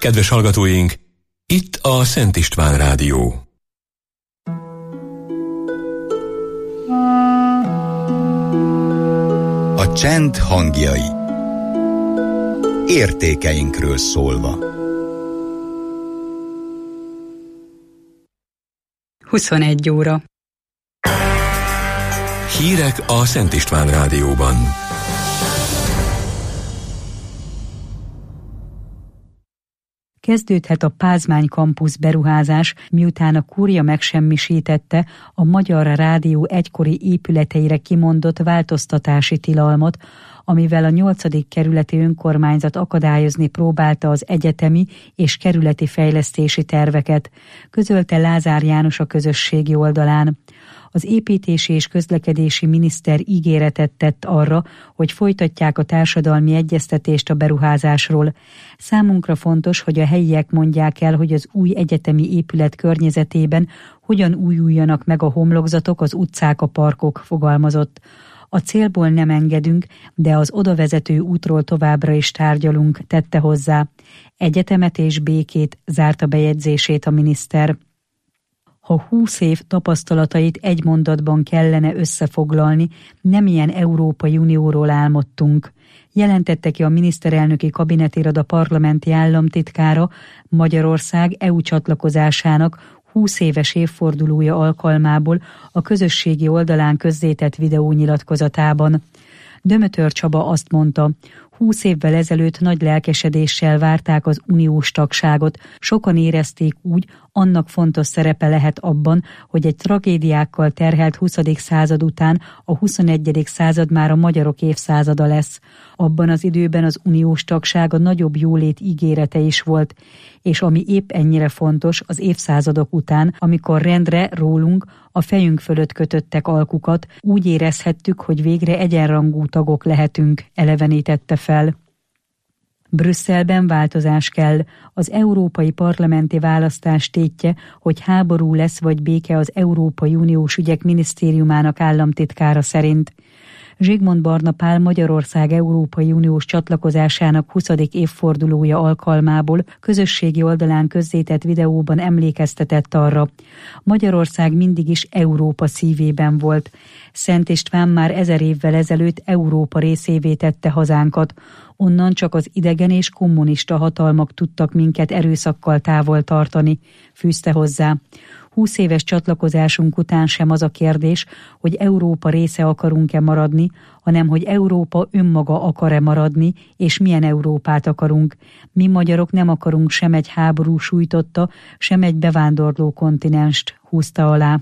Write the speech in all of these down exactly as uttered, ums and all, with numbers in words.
Kedves hallgatóink, itt a Szent István Rádió. A csend hangjai. Értékeinkről szólva. huszonegy óra. Hírek a Szent István Rádióban. Kezdődhet a Pázmány Campus beruházás, miután a kúria megsemmisítette a Magyar Rádió egykori épületeire kimondott változtatási tilalmat, amivel a nyolcadik kerületi önkormányzat akadályozni próbálta az egyetemi és kerületi fejlesztési terveket, közölte Lázár János a közösségi oldalán. Az építési és közlekedési miniszter ígéretet tett arra, hogy folytatják a társadalmi egyeztetést a beruházásról. Számunkra fontos, hogy a helyiek mondják el, hogy az új egyetemi épület környezetében hogyan újuljanak meg a homlokzatok, az utcák, a parkok, fogalmazott. A célból nem engedünk, de az odavezető útról továbbra is tárgyalunk, tette hozzá. Egyetemet és békét, zárta bejegyzését a miniszter. Ha húsz év tapasztalatait egy mondatban kellene összefoglalni, nem ilyen Európai Unióról álmodtunk, jelentette ki a miniszterelnöki kabinetiroda parlamenti államtitkára Magyarország é u csatlakozásának húsz éves évfordulója alkalmából a közösségi oldalán közzétett videónyilatkozatában. Dömötör Csaba azt mondta, húsz évvel ezelőtt nagy lelkesedéssel várták az uniós tagságot, sokan érezték úgy, annak fontos szerepe lehet abban, hogy egy tragédiákkal terhelt huszadik század után a huszonegyedik század már a magyarok évszázada lesz. Abban az időben az uniós tagság a nagyobb jólét ígérete is volt, és ami épp ennyire fontos az évszázadok után, amikor rendre rólunk a fejünk fölött kötöttek alkukat, úgy érezhettük, hogy végre egyenrangú tagok lehetünk, elevenítette fel. Brüsszelben változás kell. Az európai parlamenti választás tétje, hogy háború lesz vagy béke az Európai Uniós ügyek minisztériumának államtitkára szerint. Zsigmond Barna Pál Magyarország Európai Uniós csatlakozásának huszadik évfordulója alkalmából közösségi oldalán közzétett videóban emlékeztetett arra. Magyarország mindig is Európa szívében volt. Szent István már ezer évvel ezelőtt Európa részévé tette hazánkat. Onnan csak az idegen és kommunista hatalmak tudtak minket erőszakkal távol tartani, fűzte hozzá. Húsz éves csatlakozásunk után sem az a kérdés, hogy Európa része akarunk-e maradni, hanem hogy Európa önmaga akar-e maradni, és milyen Európát akarunk. Mi magyarok nem akarunk sem egy háború sújtotta, sem egy bevándorló kontinenst, húzta alá.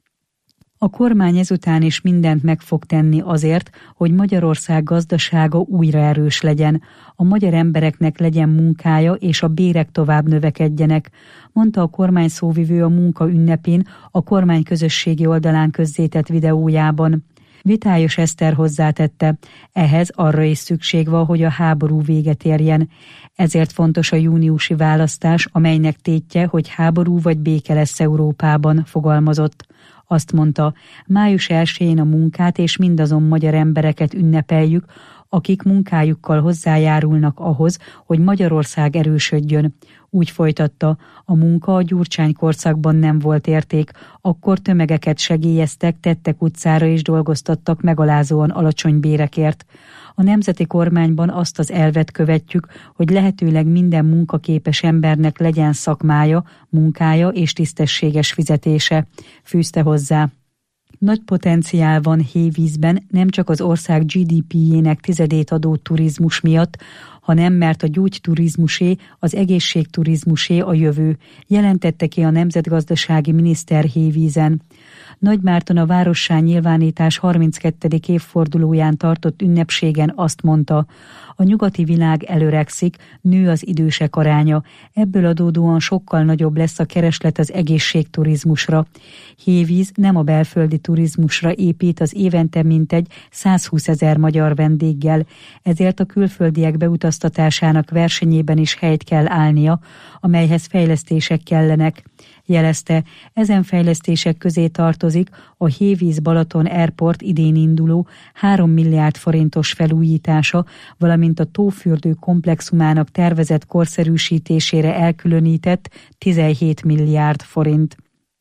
A kormány ezután is mindent meg fog tenni azért, hogy Magyarország gazdasága újra erős legyen, a magyar embereknek legyen munkája és a bérek tovább növekedjenek, mondta a kormány szóvivő a munka ünnepén a kormány közösségi oldalán közzétett videójában. Vitályos Eszter hozzátette, ehhez arra is szükség van, hogy a háború véget érjen. Ezért fontos a júniusi választás, amelynek tétje, hogy háború vagy béke lesz Európában, fogalmazott. Azt mondta, május elsején a munkát és mindazon magyar embereket ünnepeljük, akik munkájukkal hozzájárulnak ahhoz, hogy Magyarország erősödjön. Úgy folytatta, a munka a Gyurcsány korszakban nem volt érték, akkor tömegeket segélyeztek, tettek utcára és dolgoztattak megalázóan alacsony bérekért. A nemzeti kormányban azt az elvet követjük, hogy lehetőleg minden munkaképes embernek legyen szakmája, munkája és tisztességes fizetése, fűzte hozzá. Nagy potenciál van hévízben nem csak az ország gé dé pé-jének tizedét adó turizmus miatt, hanem mert a gyógyturizmusé, az egészségturizmusé a jövő, jelentette ki a nemzetgazdasági miniszter hévízen. Nagymárton a várossá nyilvánítás harminckettedik évfordulóján tartott ünnepségen azt mondta, a nyugati világ előregszik, nő az idősek aránya, ebből adódóan sokkal nagyobb lesz a kereslet az egészségturizmusra. Hévíz nem a belföldi turizmusra épít az évente mintegy százhúszezer magyar vendéggel, ezért a külföldiek beutazásra fogyasztatásának versenyében is helyt kell állnia, amelyhez fejlesztések kellenek. Jelezte, ezen fejlesztések közé tartozik a Hévíz-Balaton Airport idén induló három milliárd forintos felújítása, valamint a tófürdő komplexumának tervezett korszerűsítésére elkülönített tizenhét milliárd forint.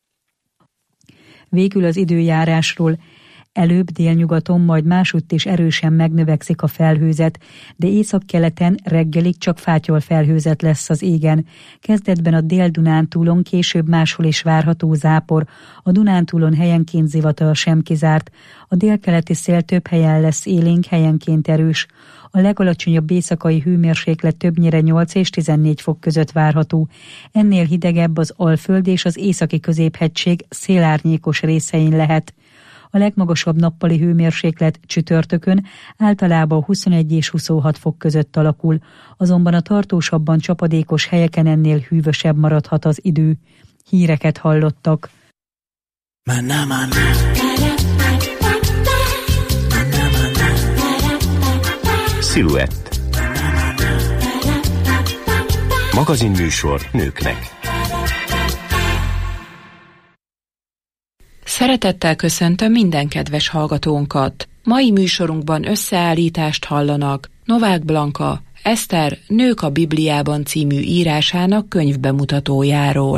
Végül az időjárásról. Előbb délnyugaton, majd másutt is erősen megnövekszik a felhőzet, de északkeleten reggelig csak fátyol felhőzet lesz az égen. Kezdetben a Dél-Dunántúlon, később máshol is várható zápor, a Dunántúlon helyenként zivatar sem kizárt, a délkeleti szél több helyen lesz élénk, helyenként erős. A legalacsonyabb éjszakai hőmérséklet többnyire nyolc és tizennégy fok között várható. Ennél hidegebb az Alföld és az északi középhegység szélárnyékos részein lehet. A legmagasabb nappali hőmérséklet csütörtökön általában huszonegy és huszonhat fok között alakul, azonban a tartósabban csapadékos helyeken ennél hűvösebb maradhat az idő. Híreket hallottak. Sziluett. Magazinműsor nőknek. Szeretettel köszöntöm minden kedves hallgatónkat. Mai műsorunkban összeállítást hallanak Novák Blanka, Eszter Nők a Bibliában című írásának könyvbemutatójáról.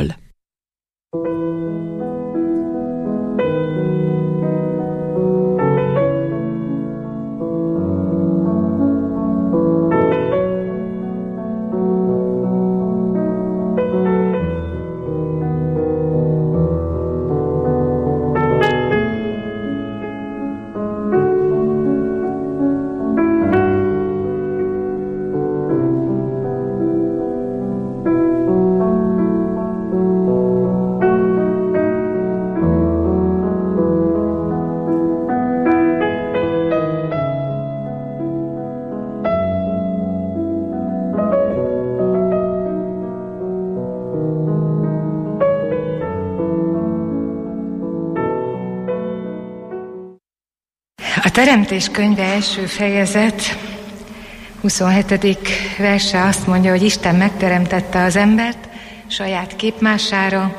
A Teremtés könyve első fejezet, huszonhetedik verse azt mondja, hogy Isten megteremtette az embert saját képmására,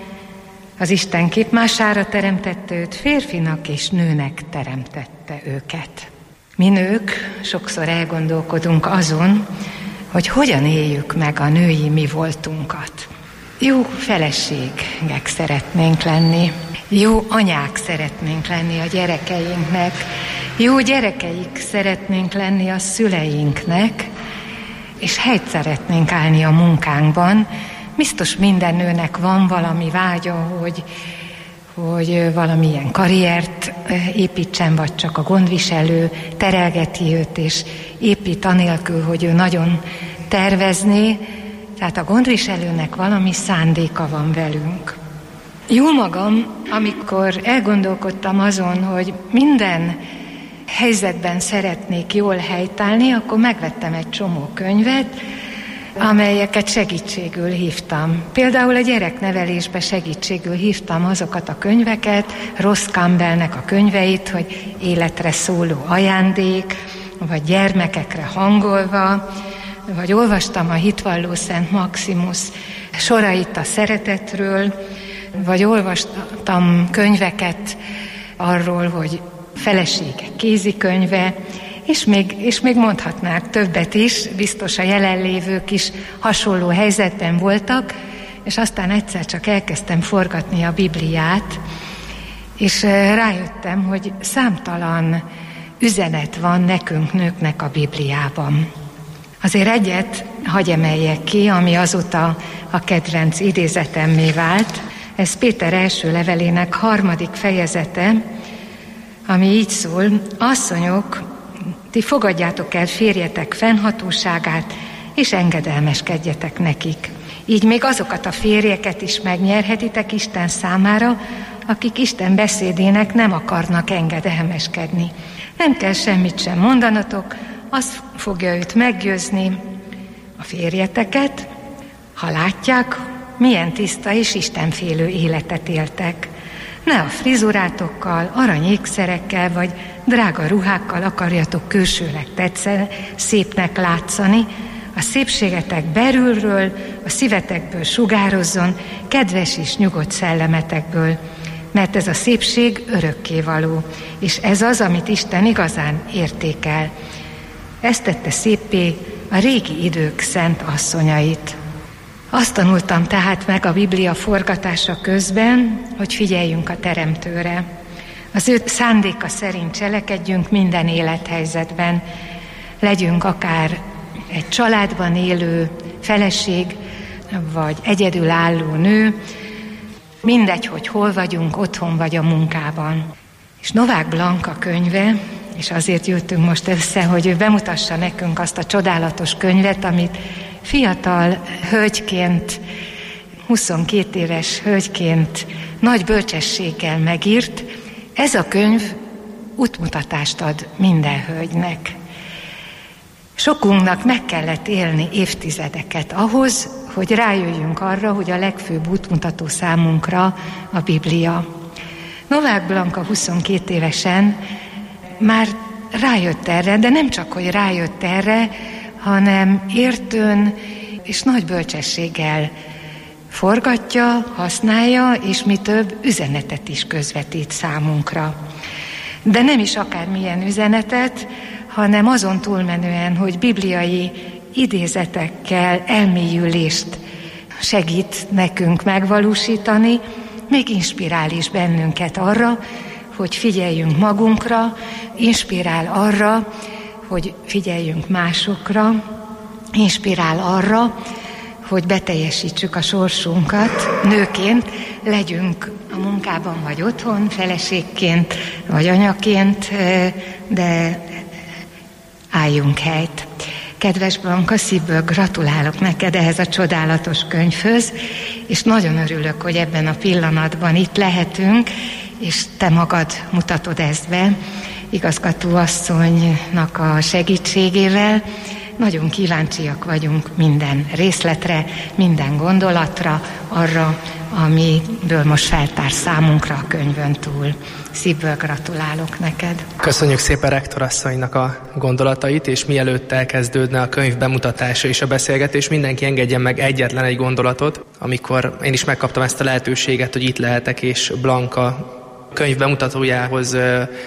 az Isten képmására teremtette őt, férfinak és nőnek teremtette őket. Mi nők sokszor elgondolkodunk azon, hogy hogyan éljük meg a női mi voltunkat. Jó feleségek szeretnénk lenni, jó anyák szeretnénk lenni a gyerekeinknek, jó gyerekeik szeretnénk lenni a szüleinknek, és helyt szeretnénk állni a munkánkban. Biztos minden nőnek van valami vágya, hogy, hogy valamilyen karriert építsen, vagy csak a gondviselő terelgeti őt, és épít anélkül, hogy ő nagyon tervezné. Tehát a gondviselőnek valami szándéka van velünk. Jó magam, amikor elgondolkodtam azon, hogy minden helyzetben szeretnék jól helytállni, akkor megvettem egy csomó könyvet, amelyeket segítségül hívtam. Például a gyereknevelésbe segítségül hívtam azokat a könyveket, Ross Campbellnek a könyveit, hogy életre szóló ajándék, vagy gyermekekre hangolva, vagy olvastam a hitvalló Szent Maximus sorait a szeretetről, vagy olvastam könyveket arról, hogy feleségek kézikönyve, és még, és még mondhatnák többet is, biztos a jelenlévők is hasonló helyzetben voltak, és aztán egyszer csak elkezdtem forgatni a Bibliát, és rájöttem, hogy számtalan üzenet van nekünk nőknek a Bibliában. Azért egyet hagy emeljek ki, ami azóta a kedvenc idézetemmé vált. Ez Péter első levelének harmadik fejezete, ami így szól: asszonyok, ti fogadjátok el férjetek fennhatóságát, és engedelmeskedjetek nekik. Így még azokat a férjeket is megnyerhetitek Isten számára, akik Isten beszédének nem akarnak engedelmeskedni. Nem kell semmit sem mondanatok, az fogja őt meggyőzni, a férjeteket, ha látják, milyen tiszta és istenfélő életet éltek. Ne a frizurátokkal, aranyékszerekkel vagy drága ruhákkal akarjatok külsőleg tetszeni, szépnek látszani, a szépségetek belülről, a szívetekből sugározzon, kedves és nyugodt szellemetekből, mert ez a szépség örökkévaló, és ez az, amit Isten igazán értékel. Ezt tette széppé a régi idők szent asszonyait. Azt tanultam tehát meg a Biblia forgatása közben, hogy figyeljünk a Teremtőre. Az ő szándéka szerint cselekedjünk minden élethelyzetben. Legyünk akár egy családban élő feleség, vagy egyedülálló nő, mindegy, hogy hol vagyunk, otthon vagy a munkában. És Novák Blanka könyve, és azért jöttünk most össze, hogy ő bemutassa nekünk azt a csodálatos könyvet, amit fiatal hölgyként, huszonkét éves hölgyként nagy bölcsességgel megírt. Ez a könyv útmutatást ad minden hölgynek. Sokunknak meg kellett élni évtizedeket ahhoz, hogy rájöjjünk arra, hogy a legfőbb útmutató számunkra a Biblia. Novák Blanka huszonkét évesen már rájött erre, de nem csak, hogy rájött erre, hanem értőn és nagy bölcsességgel forgatja, használja, és mi több üzenetet is közvetít számunkra. De nem is akármilyen üzenetet, hanem azon túlmenően, hogy bibliai idézetekkel elmélyülést segít nekünk megvalósítani, még inspirál is bennünket arra, hogy figyeljünk magunkra, inspirál arra, hogy figyeljünk másokra, inspirál arra, hogy beteljesítsük a sorsunkat, nőként, legyünk a munkában vagy otthon, feleségként vagy anyaként, de álljunk helyt. Kedves Blanka, szívből gratulálok neked ehhez a csodálatos könyvhöz, és nagyon örülök, hogy ebben a pillanatban itt lehetünk, és te magad mutatod ezt be, igazgatóasszonynak a segítségével. Nagyon kíváncsiak vagyunk minden részletre, minden gondolatra, arra, amiből most feltár számunkra a könyvön túl. Szívből gratulálok neked. Köszönjük szépen rektorasszonynak a gondolatait, és mielőtt elkezdődne a könyv bemutatása és a beszélgetés, mindenki engedjen meg egyetlen egy gondolatot, amikor én is megkaptam ezt a lehetőséget, hogy itt lehetek, és Blanka könyv bemutatójához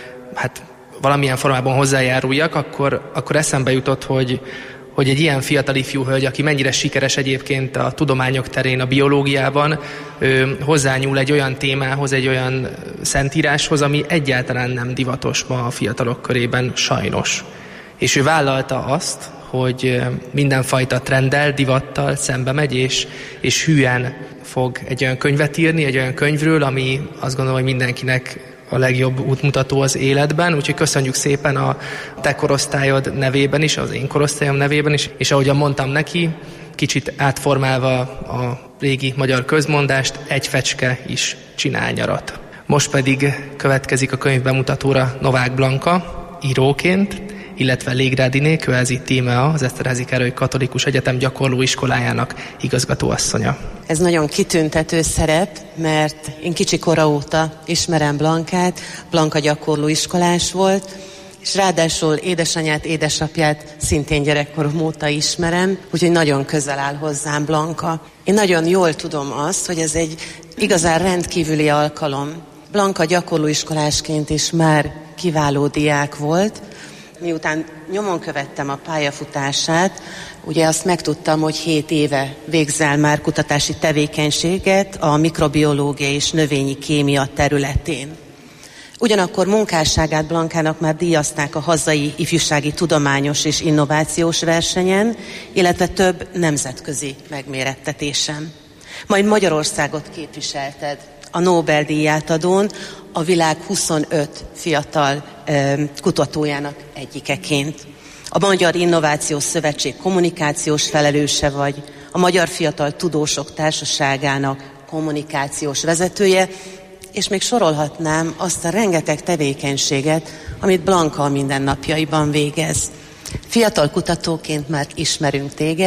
hát valamilyen formában hozzájáruljak, akkor, akkor eszembe jutott, hogy, hogy egy ilyen fiatal ifjú hölgy, aki mennyire sikeres egyébként a tudományok terén, a biológiában, ő hozzányúl egy olyan témához, egy olyan szentíráshoz, ami egyáltalán nem divatos ma a fiatalok körében, sajnos. És ő vállalta azt, hogy mindenfajta trenddel, divattal szembe megy, és, és hülyen fog egy olyan könyvet írni, egy olyan könyvről, ami azt gondolom, hogy mindenkinek a legjobb útmutató az életben, úgyhogy köszönjük szépen a te korosztályod nevében is, az én korosztályom nevében is, és ahogyan mondtam neki, kicsit átformálva a régi magyar közmondást, egy fecske is csinál nyarat. Most pedig következik a könyv bemutatóra Novák Blanka, íróként, illetve Légrádiné Kőelzi Tímea, az Eszterházy Károly Katolikus Egyetem gyakorlóiskolájának igazgatóasszonya. Ez nagyon kitüntető szerep, mert én kicsi kora óta ismerem Blankát, Blanka gyakorlóiskolás volt, és ráadásul édesanyját, édesapját szintén gyerekkorom óta ismerem, úgyhogy nagyon közel áll hozzám Blanka. Én nagyon jól tudom azt, hogy ez egy igazán rendkívüli alkalom. Blanka gyakorlóiskolásként is már kiváló diák volt. Miután nyomon követtem a pályafutását, ugye azt megtudtam, hogy hét éve végzel már kutatási tevékenységet a mikrobiológia és növényi kémia területén. Ugyanakkor munkásságát Blankának már díjazták a hazai ifjúsági tudományos és innovációs versenyen, illetve több nemzetközi megmérettetésen. Majd Magyarországot képviselted a Nobel-díjátadón, a világ huszonöt fiatal e, kutatójának egyikeként. A Magyar Innovációs Szövetség kommunikációs felelőse vagy, a Magyar Fiatal Tudósok Társaságának kommunikációs vezetője, és még sorolhatnám azt a rengeteg tevékenységet, amit Blanka a mindennapjaiban végez. Fiatal kutatóként már ismerünk téged,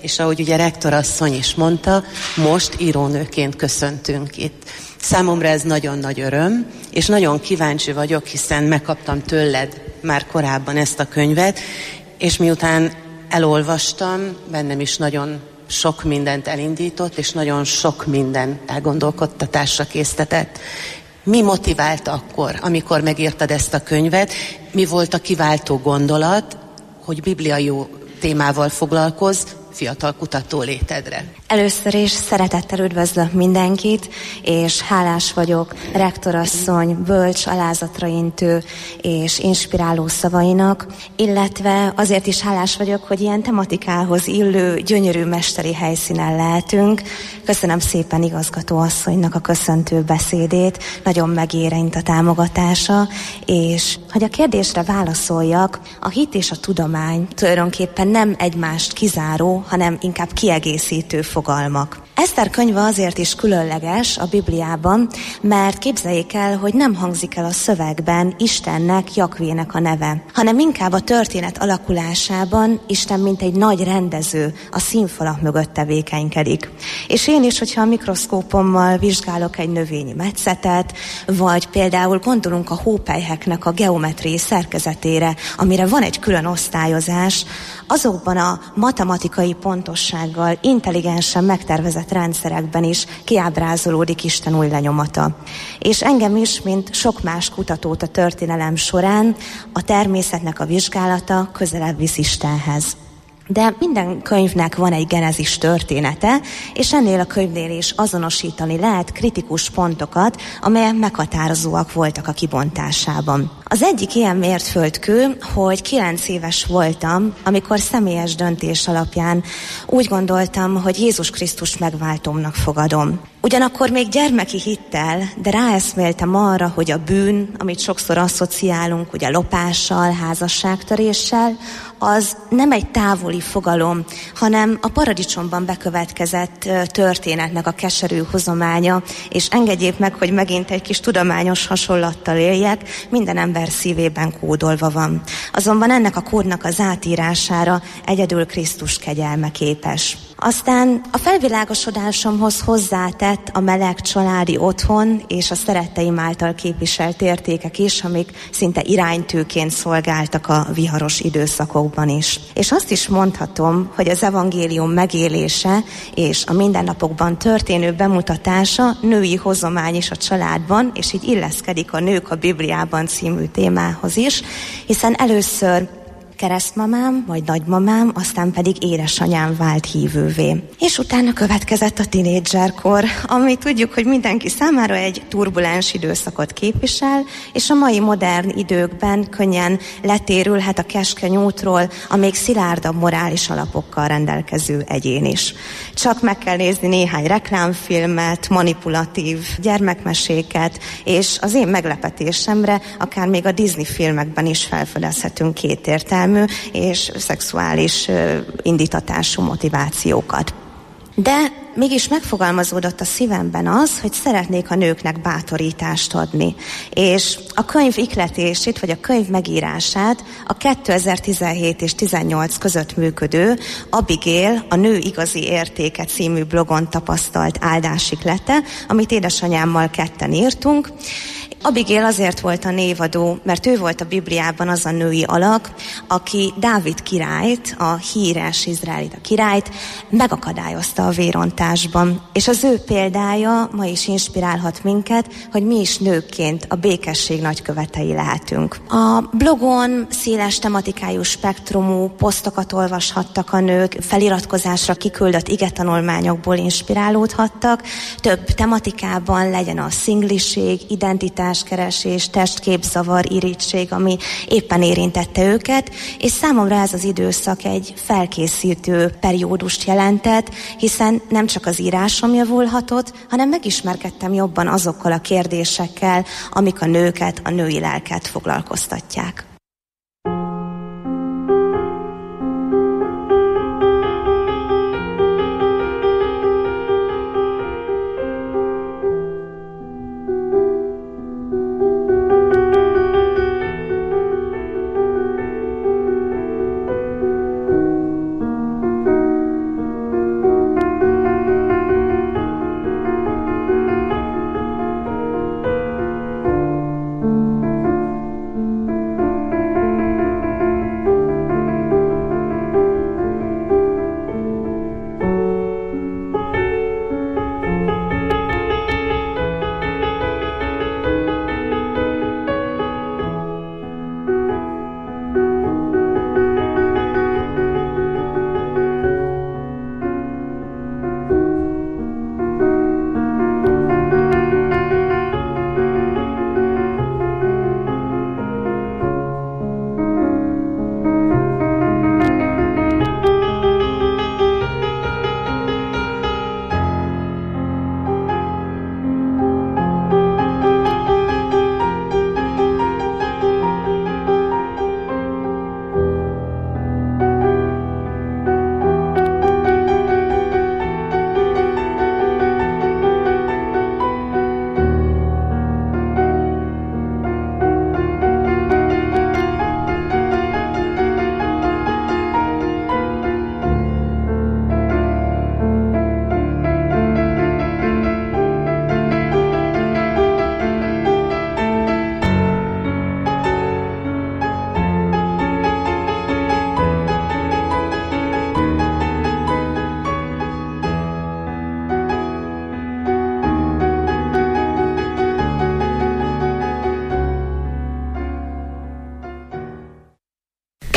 és ahogy ugye rektorasszony is mondta, most írónőként köszöntünk itt. Számomra ez nagyon nagy öröm, és nagyon kíváncsi vagyok, hiszen megkaptam tőled már korábban ezt a könyvet, és miután elolvastam, bennem is nagyon sok mindent elindított, és nagyon sok minden elgondolkodtatásra késztetett. Mi motivált akkor, amikor megírtad ezt a könyvet? Mi volt a kiváltó gondolat, hogy bibliai témával foglalkozz fiatal kutató létedre? Először is szeretettel üdvözlök mindenkit, és hálás vagyok rektorasszony bölcs, alázatra intő és inspiráló szavainak, illetve azért is hálás vagyok, hogy ilyen tematikához illő, gyönyörű mesteri helyszínen lehetünk. Köszönöm szépen igazgatóasszonynak a köszöntő beszédét, nagyon megérint a támogatása, és hogy a kérdésre válaszoljak, a hit és a tudomány tulajdonképpen nem egymást kizáró, hanem inkább kiegészítő fogalmak. Eszter könyve azért is különleges a Bibliában, mert képzeljék el, hogy nem hangzik el a szövegben Istennek, Jakvének a neve, hanem inkább a történet alakulásában Isten mint egy nagy rendező a színfalak mögött tevékenykedik. És én is, hogyha a mikroszkópommal vizsgálok egy növényi metszetet, vagy például gondolunk a hópelyheknek a geometriai szerkezetére, amire van egy külön osztályozás, azokban a matematikai pontossággal, intelligensen megtervezett rendszerekben is kiábrázolódik Isten új lenyomata. És engem is, mint sok más kutatót a történelem során, a természetnek a vizsgálata közelebb visz Istenhez. De minden könyvnek van egy genezis története, és ennél a könyvnél is azonosítani lehet kritikus pontokat, amelyek meghatározóak voltak a kibontásában. Az egyik ilyen mértföldkő, hogy kilenc éves voltam, amikor személyes döntés alapján úgy gondoltam, hogy Jézus Krisztust megváltómnak fogadom. Ugyanakkor még gyermeki hittel, de ráeszméltem arra, hogy a bűn, amit sokszor asszociálunk, ugye lopással, házasságtöréssel, az nem egy távoli fogalom, hanem a paradicsomban bekövetkezett történetnek a keserű hozománya, és engedjék meg, hogy megint egy kis tudományos hasonlattal éljek, minden ember szívében kódolva van. Azonban ennek a kódnak az átírására egyedül Krisztus kegyelme képes. Aztán a felvilágosodásomhoz hozzátett a meleg családi otthon és a szeretteim által képviselt értékek is, amik szinte iránytűként szolgáltak a viharos időszakokban is. És azt is mondhatom, hogy az evangélium megélése és a mindennapokban történő bemutatása női hozomány is a családban, és így illeszkedik a Nők a Bibliában című témához is, hiszen először keresztmamám, majd nagymamám, aztán pedig édesanyám vált hívővé. És utána következett a tinédzserkor, ami tudjuk, hogy mindenki számára egy turbulens időszakot képvisel, és a mai modern időkben könnyen letérülhet a keskeny útról a még szilárdabb morális alapokkal rendelkező egyén is. Csak meg kell nézni néhány reklámfilmet, manipulatív gyermekmeséket, és az én meglepetésemre akár még a Disney filmekben is felfedezhetünk kétértelmű és szexuális indítatású motivációkat. De mégis megfogalmazódott a szívemben az, hogy szeretnék a nőknek bátorítást adni. És a könyv ihletését, vagy a könyv megírását a kétezer-tizenhét és tizennyolc között működő Abigail, a Nő igazi értéke című blogon tapasztalt áldásiklete, amit édesanyámmal ketten írtunk. Abigail azért volt a névadó, mert ő volt a Bibliában az a női alak, aki Dávid királyt, a híres izraelita királyt megakadályozta a vérontásban. És az ő példája ma is inspirálhat minket, hogy mi is nőkként a békesség nagykövetei lehetünk. A blogon széles tematikájú spektrumú posztokat olvashattak a nők, feliratkozásra kiküldött igetanulmányokból inspirálódhattak, több tematikában legyen a szingliség, identitás, keresés, testképzavar, irigység, ami éppen érintette őket, és számomra ez az időszak egy felkészítő periódust jelentett, hiszen nem csak az írásom javulhatott, hanem megismerkedtem jobban azokkal a kérdésekkel, amik a nőket, a női lelket foglalkoztatják.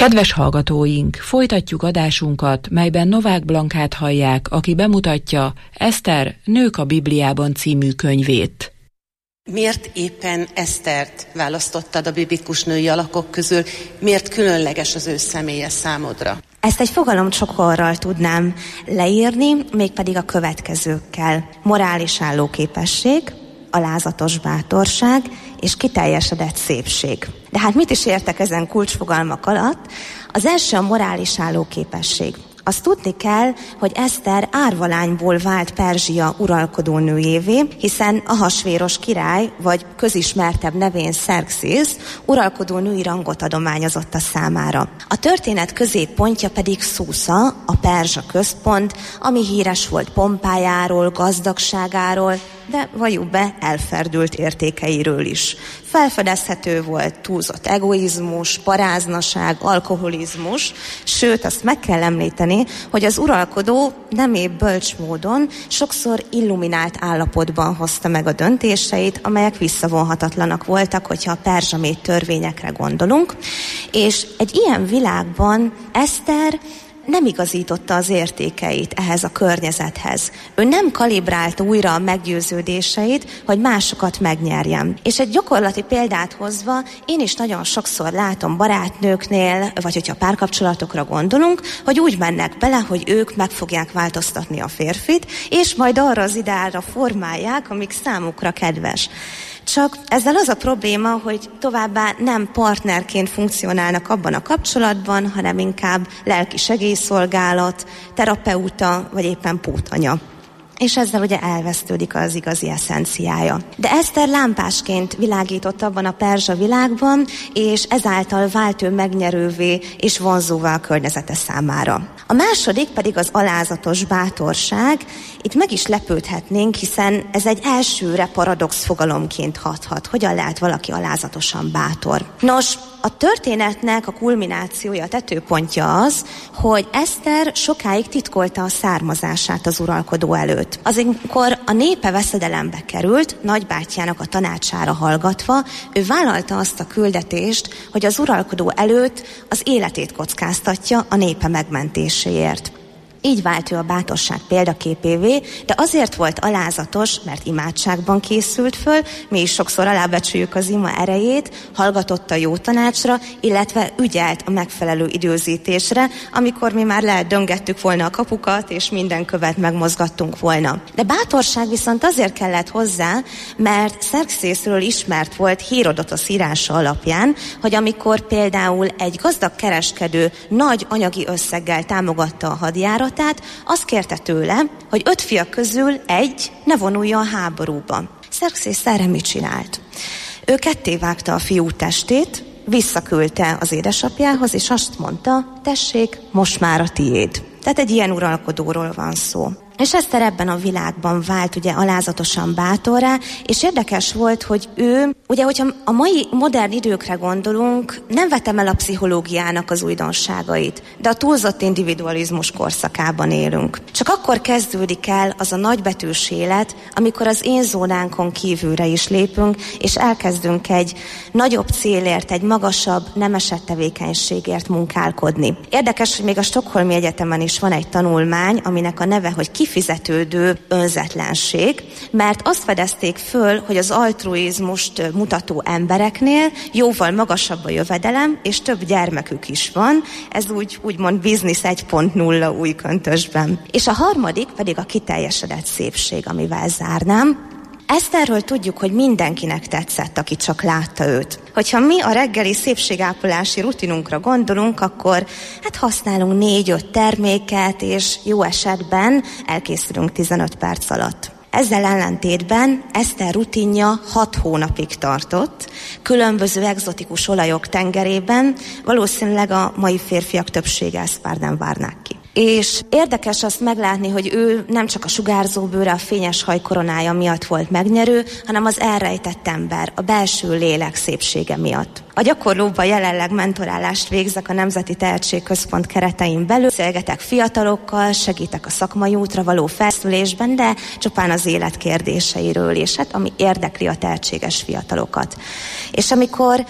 Kedves hallgatóink, folytatjuk adásunkat, melyben Novák Blankát hallják, aki bemutatja Eszter, Nők a Bibliában című könyvét. Miért éppen Esztert választottad a biblikus női alakok közül? Miért különleges az ő személye számodra? Ezt egy fogalomcsokorral tudnám leírni, mégpedig a következőkkel. Morális állóképesség, alázatos bátorság és kiteljesedett szépség. De hát mit is értek ezen kulcsfogalmak alatt? Az első a morális állóképesség. Azt tudni kell, hogy Eszter árvalányból vált Perzsia uralkodó nőjévé, hiszen Ahasvéros király, vagy közismertebb nevén Szerxész uralkodó női rangot adományozott a számára. A történet középpontja pedig Szusza, a perzsa központ, ami híres volt pompájáról, gazdagságáról, de valljuk be, elferdült értékeiről is. Felfedezhető volt túlzott egoizmus, paráznaság, alkoholizmus, sőt, azt meg kell említeni, hogy az uralkodó nem épp bölcs módon sokszor illuminált állapotban hozta meg a döntéseit, amelyek visszavonhatatlanak voltak, hogyha a perzsamét törvényekre gondolunk, és egy ilyen világban Eszter nem igazította az értékeit ehhez a környezethez. Ő nem kalibrálta újra a meggyőződéseit, hogy másokat megnyerjem. És egy gyakorlati példát hozva, én is nagyon sokszor látom barátnőknél, vagy hogyha párkapcsolatokra gondolunk, hogy úgy mennek bele, hogy ők meg fogják változtatni a férfit, és majd arra az ideálra formálják, amik számukra kedves. Csak ezzel az a probléma, hogy továbbá nem partnerként funkcionálnak abban a kapcsolatban, hanem inkább lelki segélyszolgálat, terapeuta, vagy éppen pótanya. És ezzel ugye elvesztődik az igazi eszenciája. De Eszter lámpásként világított abban a perzsa világban, és ezáltal vált ő megnyerővé és vonzóvá a környezete számára. A második pedig az alázatos bátorság. Itt meg is lepődhetnénk, hiszen ez egy elsőre paradox fogalomként hathat. Hogyan lehet valaki alázatosan bátor? Nos, a történetnek a kulminációja, a tetőpontja az, hogy Eszter sokáig titkolta a származását az uralkodó előtt. Amikor a népe veszedelembe került, nagybátyjának a tanácsára hallgatva, ő vállalta azt a küldetést, hogy az uralkodó előtt az életét kockáztatja a népe megmentéséért. Így vált ő a bátorság példaképévé, de azért volt alázatos, mert imádságban készült föl, mi is sokszor alábecsüljük az ima erejét, hallgatott a jó tanácsra, illetve ügyelt a megfelelő időzítésre, amikor mi már eldöngettük volna a kapukat, és minden követ megmozgattunk volna. De bátorság viszont azért kellett hozzá, mert Szerxészről ismert volt Hérodotosz írása alapján, hogy amikor például egy gazdag kereskedő nagy anyagi összeggel támogatta a hadjárat, tehát azt kérte tőle, hogy öt fia közül egy ne vonulja a háborúba. Szerxész erre mit csinált? Ő kettévágta a fiú testét, visszaküldte az édesapjához, és azt mondta, tessék, most már a tiéd. Tehát egy ilyen uralkodóról van szó. És Eszter ebben a világban vált ugye alázatosan bátorrá, és érdekes volt, hogy ő, ugye, hogyha a mai modern időkre gondolunk, nem vetem el a pszichológiának az újdonságait, de a túlzott individualizmus korszakában élünk. Csak akkor kezdődik el az a nagybetűs élet, amikor az én zónánkon kívülre is lépünk, és elkezdünk egy nagyobb célért, egy magasabb, nemesebb tevékenységért munkálkodni. Érdekes, hogy még a Stockholmi Egyetemen is van egy tanulmány, aminek a neve, hogy kifizetődő önzetlenség, mert azt fedezték föl, hogy az altruizmust mutató embereknél jóval magasabb a jövedelem, és több gyermekük is van, ez úgy úgymond biznisz egy pont nulla új köntösben. És a harmadik pedig a kiteljesedett szépség, amivel zárnám. Eszterről tudjuk, hogy mindenkinek tetszett, aki csak látta őt. Hogyha mi a reggeli szépségápolási rutinunkra gondolunk, akkor hát használunk négy-öt terméket, és jó esetben elkészülünk tizenöt perc alatt. Ezzel ellentétben Eszter rutinja hat hónapig tartott, különböző egzotikus olajok tengerében, valószínűleg a mai férfiak többsége ezt már nem várnák ki. És érdekes azt meglátni, hogy ő nem csak a sugárzó bőre, a fényes hajkoronája miatt volt megnyerő, hanem az elrejtett ember, a belső lélek szépsége miatt. A gyakorlóban jelenleg mentorálást végzek a Nemzeti Tehetségközpont keretein belül. Beszélgetek fiatalokkal, segítek a szakmai útra való felszülésben, de csupán az élet kérdéseiről, és hát ami érdekli a tehetséges fiatalokat. És amikor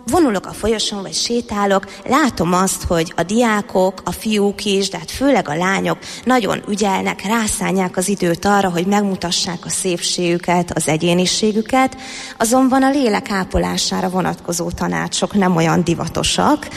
vonulok a folyosón, vagy sétálok, látom azt, hogy a diákok, a fiúk is, de hát főleg a lányok nagyon ügyelnek, rászánják az időt arra, hogy megmutassák a szépségüket, az egyéniségüket, azonban a lélek ápolására vonatkozó tanácsok nem olyan divatosak,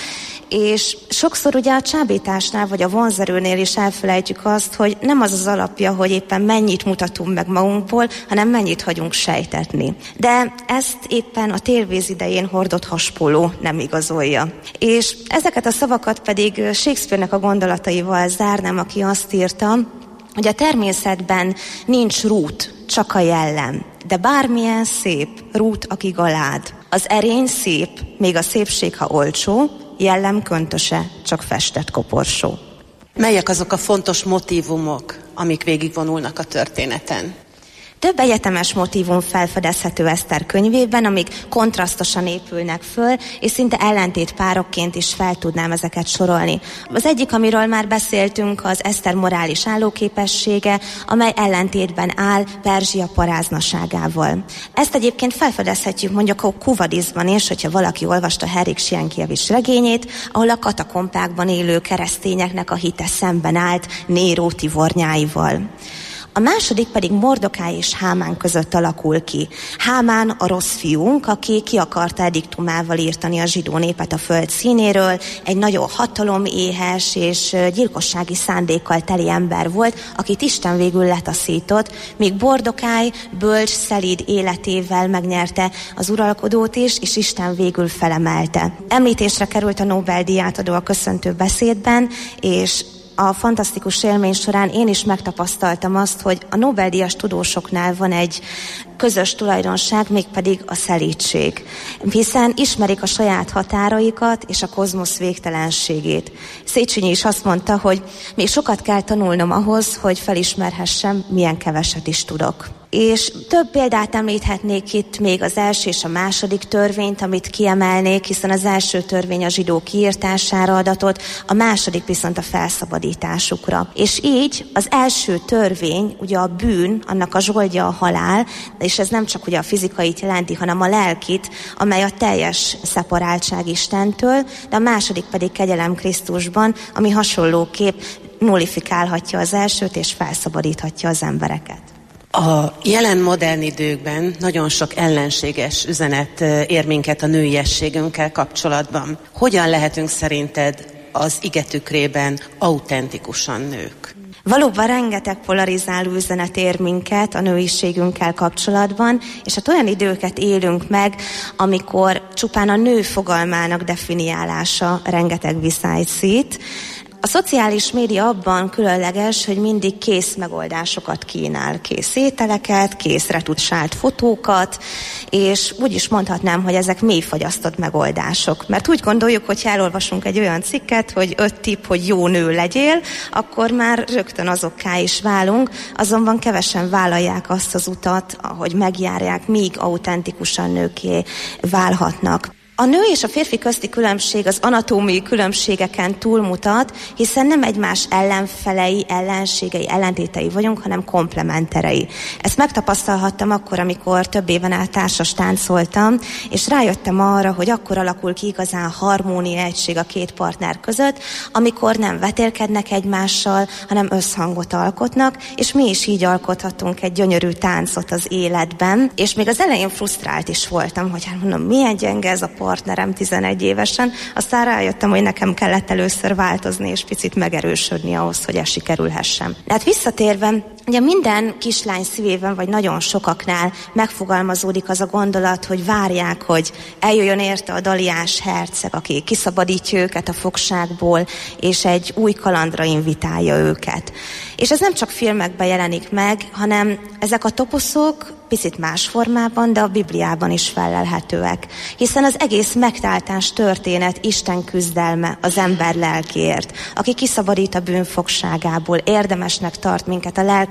és sokszor ugye a csábításnál vagy a vonzerőnél is elfelejtjük azt, hogy nem az az alapja, hogy éppen mennyit mutatunk meg magunkból, hanem mennyit hagyunk sejtetni. De ezt éppen a télvíz idején hordott haspóló nem igazolja. És ezeket a szavakat pedig Shakespeare-nek a gondolataival zárnám, aki azt írta, hogy a természetben nincs rút, csak a jellem, de bármilyen szép, rút, aki galád. Az erény szép, még a szépség, ha olcsó, jellem köntöse, csak festett koporsó. Melyek azok a fontos motívumok, amik végigvonulnak a történeten? Több egyetemes motívum felfedezhető Eszter könyvében, amik kontrasztosan épülnek föl, és szinte ellentét párokként is fel tudnám ezeket sorolni. Az egyik, amiről már beszéltünk, az Eszter morális állóképessége, amely ellentétben áll Perzsia paráznaságával. Ezt egyébként felfedezhetjük mondjuk a Kuvadisban is, hogyha valaki olvasta Henryk Sienkiewicz regényét, ahol a katakompákban élő keresztényeknek a hite szemben állt Néró tivornyáival. A második pedig Mordokály és Hámán között alakul ki. Hámán a rossz fiúnk, aki ki akarta ediktumával írtani a zsidó népet a föld színéről, egy nagyon hataloméhes és gyilkossági szándékkal teli ember volt, akit Isten végül letaszított, míg Mordokály bölcs, szelíd életével megnyerte az uralkodót is, és Isten végül felemelte. Említésre került a Nobel-díj átadó a köszöntő beszédben, és a fantasztikus élmény során én is megtapasztaltam azt, hogy a Nobel-díjas tudósoknál van egy közös tulajdonság, mégpedig a szelídség. Hiszen ismerik a saját határaikat és a kozmosz végtelenségét. Széchenyi is azt mondta, hogy még sokat kell tanulnom ahhoz, hogy felismerhessem, milyen keveset is tudok. És több példát említhetnék itt, még az első és a második törvényt, amit kiemelnék, hiszen az első törvény a zsidó kiirtására adatott, a második viszont a felszabadításukra. És így az első törvény, ugye a bűn, annak a zsoldja a halál, és ez nem csak ugye a fizikait jelenti, hanem a lelkit, amely a teljes szeparáltság Istentől, de a második pedig kegyelem Krisztusban, ami hasonlóképp nullifikálhatja az elsőt és felszabadíthatja az embereket. A jelen modern időkben nagyon sok ellenséges üzenet ér minket a nőiességünkkel kapcsolatban. Hogyan lehetünk szerinted az ige tükrében autentikusan nők? Valóban rengeteg polarizáló üzenet ér minket a nőiségünkkel kapcsolatban, és hát olyan időket élünk meg, amikor csupán a nő fogalmának definiálása rengeteg viszályt szít. A szociális média abban különleges, hogy mindig kész megoldásokat kínál, kész ételeket, kész retusált fotókat, és úgy is mondhatnám, hogy ezek mélyfagyasztott megoldások. Mert úgy gondoljuk, hogy ha elolvasunk egy olyan cikket, hogy öt tipp, hogy jó nő legyél, akkor már rögtön azokká is válunk, azonban kevesen vállalják azt az utat, ahogy megjárják, míg autentikusan nőké válhatnak. A nő és a férfi közti különbség az anatómiai különbségeken túlmutat, hiszen nem egymás ellenfelei, ellenségei, ellentétei vagyunk, hanem komplementerei. Ezt megtapasztalhattam akkor, amikor több éven át társas táncoltam, és rájöttem arra, hogy akkor alakul ki igazán harmónia, egység a két partner között, amikor nem vetélkednek egymással, hanem összhangot alkotnak, és mi is így alkothatunk egy gyönyörű táncot az életben. És még az elején frusztrált is voltam, hogy hát mondom, milyen gyenge ez a partnerem tizenegy évesen, aztán rájöttem, hogy nekem kellett először változni, és picit megerősödni ahhoz, hogy ez sikerülhessen. De hát visszatérve, ugye minden kislány szívében, vagy nagyon sokaknál megfogalmazódik az a gondolat, hogy várják, hogy eljöjjön érte a daliás herceg, aki kiszabadítja őket a fogságból, és egy új kalandra invitálja őket. És ez nem csak filmekben jelenik meg, hanem ezek a toposzok picit más formában, de a Bibliában is fellelhetőek. Hiszen az egész megtáltás történet Isten küzdelme az ember lelkéért, aki kiszabadít a bűn fogságából, érdemesnek tart minket a lelkünk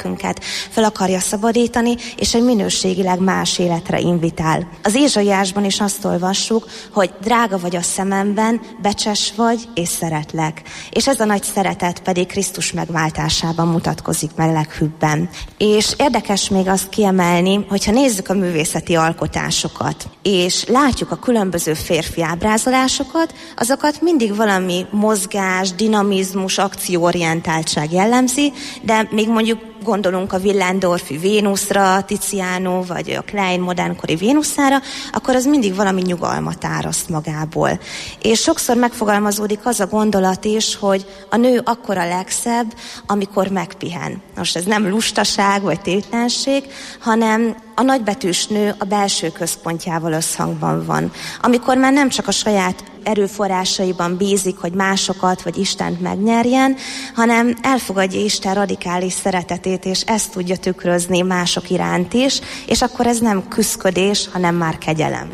lelkünket fel akarja szabadítani, és egy minőségileg más életre invitál. Az Ézsaiásban is azt olvassuk, hogy drága vagy a szememben, becses vagy, és szeretlek. És ez a nagy szeretet pedig Krisztus megváltásában mutatkozik meg leghűbben. És érdekes még azt kiemelni, hogyha nézzük a művészeti alkotásokat, és látjuk a különböző férfi ábrázolásokat, azokat mindig valami mozgás, dinamizmus, akcióorientáltság jellemzi, de még mondjuk gondolunk a Willendorfi Vénuszra, Tiziano vagy a Klein modernkori Vénuszára, akkor az mindig valami nyugalmat áraszt magából. És sokszor megfogalmazódik az a gondolat is, hogy a nő akkor a legszebb, amikor megpihen. Most ez nem lustaság vagy tétlenség, hanem a nagybetűs nő a belső központjával összhangban van. Amikor már nem csak a saját erőforrásaiban bízik, hogy másokat vagy Istent megnyerjen, hanem elfogadja Isten radikális szeretetét, és ezt tudja tükrözni mások iránt is, és akkor ez nem küszködés, hanem már kegyelem.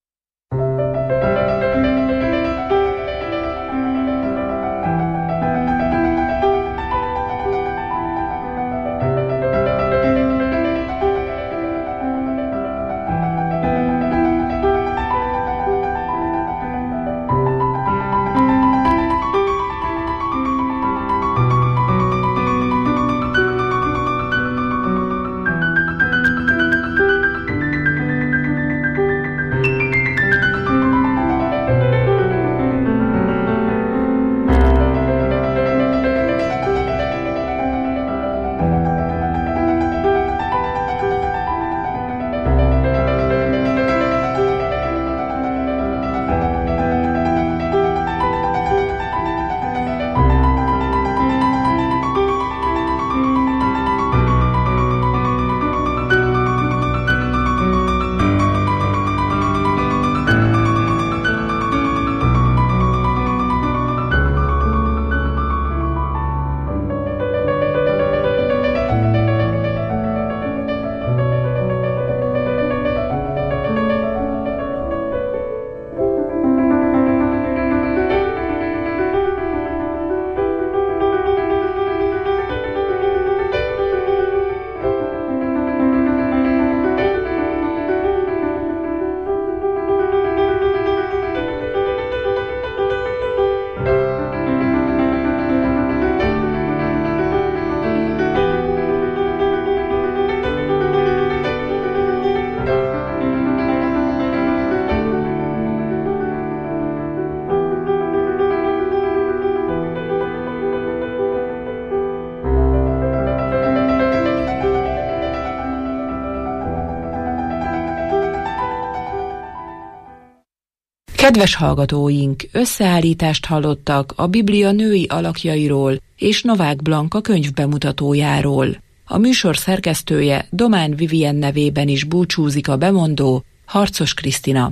Kedves hallgatóink, összeállítást hallottak a Biblia női alakjairól és Novák Blanka könyvbemutatójáról. A műsor szerkesztője Domán Vivien nevében is búcsúzik a bemondó, Harcos Krisztina.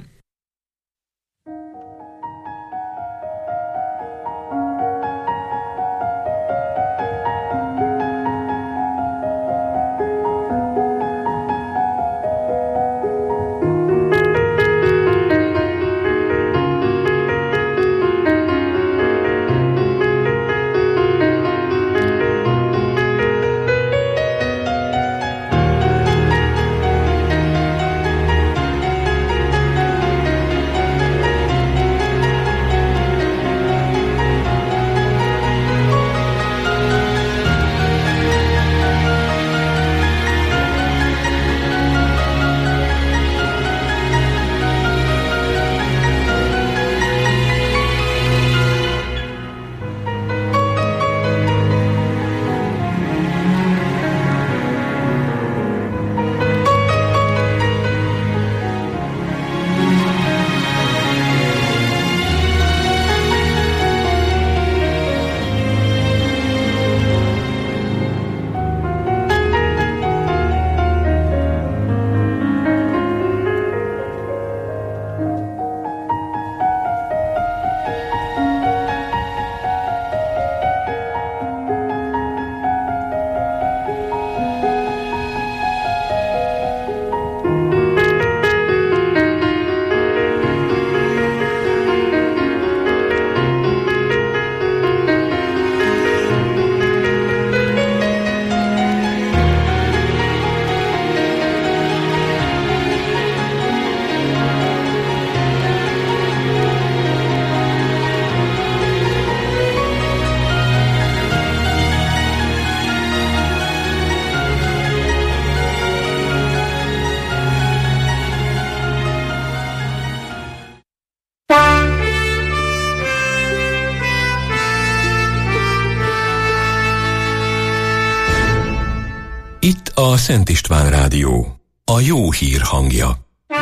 Itt a Szent István Rádió, a jó hír hangja.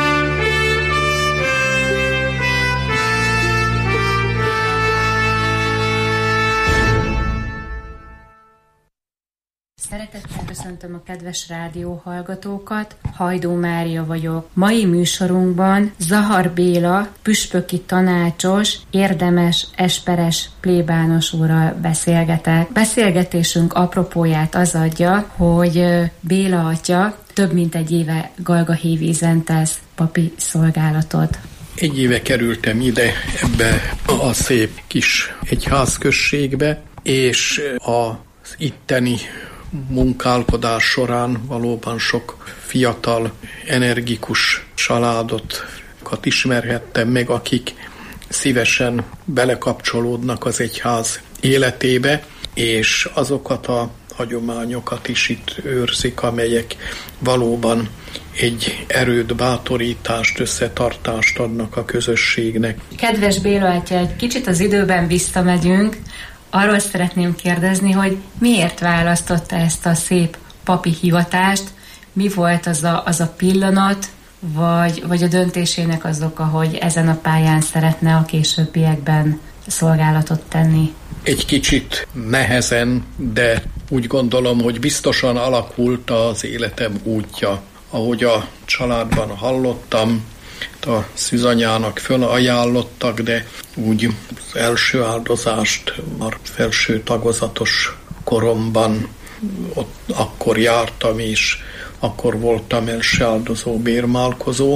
Szeretettel köszöntöm a kedves rádióhallgatókat, Hajdó Mária vagyok. Mai műsorunkban Zahar Béla, püspöki tanácsos, érdemes, esperes plébános úrral beszélgetek. Beszélgetésünk apropóját az adja, hogy Béla atya több mint egy éve Galgahévízen tesz papi szolgálatot. Egy éve kerültem ide, ebbe a szép kis egyházközségbe, és az itteni munkálkodás során valóban sok fiatal, energikus családot ismerhettem meg, akik szívesen belekapcsolódnak az egyház életébe, és azokat a hagyományokat is itt őrzik, amelyek valóban egy erőt, bátorítást, összetartást adnak a közösségnek. Kedves Béla atya, egy kicsit az időben visszamegyünk. Arról szeretném kérdezni, hogy miért választotta ezt a szép papi hivatást, mi volt az a, az a pillanat, vagy, vagy a döntésének az oka, hogy ezen a pályán szeretne a későbbiekben szolgálatot tenni? Egy kicsit nehezen, de úgy gondolom, hogy biztosan alakult az életem útja. Ahogy a családban hallottam, a szűzanyának fölajánlottak, de úgy az első áldozást már felső tagozatos koromban ott akkor jártam, és akkor voltam első áldozó bérmálkozó,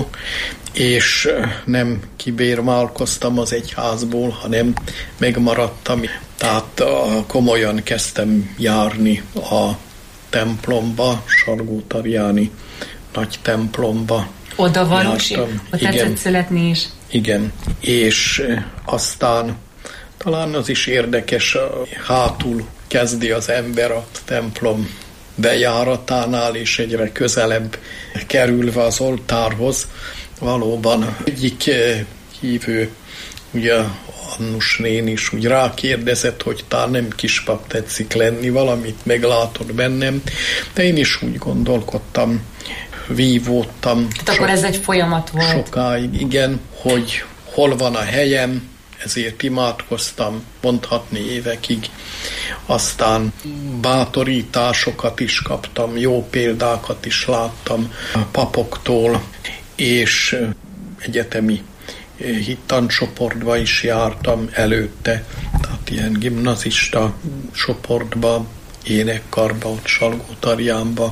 és nem kibérmálkoztam az egyházból, hanem megmaradtam. Tehát komolyan kezdtem járni a templomba, Salgótarjáni nagy templomba. Oda valósi? Ott tetszett születni is? Igen, és aztán talán az is érdekes, hátul kezdi az ember a templom bejáratánál, és egyre közelebb kerülve az oltárhoz. Valóban egyik hívő, ugye Annus nén is úgy rákérdezett, hogy talán nem kispap tetszik lenni, valamit meglátod bennem, de én is úgy gondolkodtam, vívódtam. Tehát akkor ez egy folyamat volt. Sokáig, igen, hogy hol van a helyem, ezért imádkoztam, mondhatni évekig. Aztán bátorításokat is kaptam, jó példákat is láttam a papoktól, és egyetemi hittancsoportba is jártam előtte, tehát ilyen gimnazista csoportba, énekkarba, ott Salgótarjánba,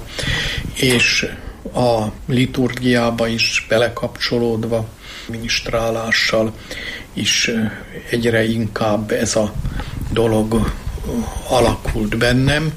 és a liturgiába is belekapcsolódva, minisztrálással is egyre inkább ez a dolog alakult bennem,